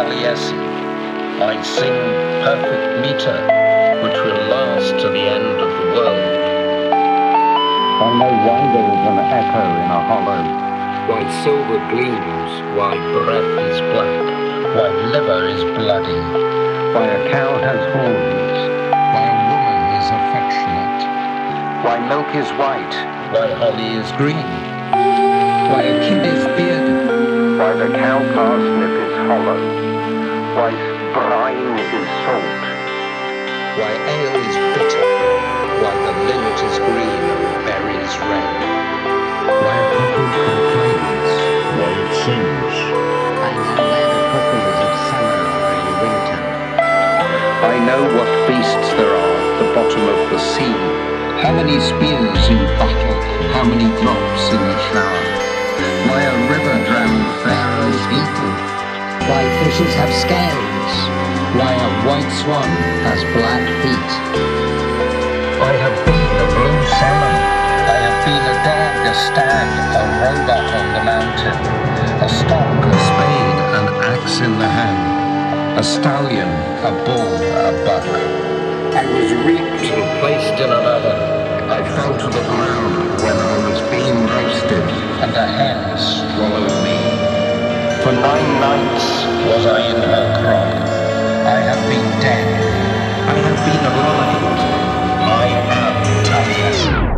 Taliesin. I sing perfect meter, which will last to the end of the world. I know why there is an echo in a hollow. Why silver gleams, why breath is black, why liver is bloody, Why a cow has horns. why a woman is affectionate, Why milk is white. why holly is green, Why a kid is bearded. Why the cow parsnip is hollow. Why brine is salt. why ale is bitter, why the linnet is green and berries red, Why a cuckoo complains. Why it sings. I know where the cuckoos of summer are in winter. I know what beasts there are at the bottom of the sea. how many spears in battle, how many drops in the shower, Why a river drowned Pharaoh's people. Why fishes have scales. why a white swan has black feet. I have been a blue salmon. I have been a dog, a stag, a robot on the mountain, a stock, a spade, an axe in the hand, a stallion, a bull, a buck. I was reaped and placed in an oven. I fell to the ground when I was being roasted. And a hen swallowed me. For 9 nights Was I in her crop? I have been dead. I have been alive. I am Taliesin.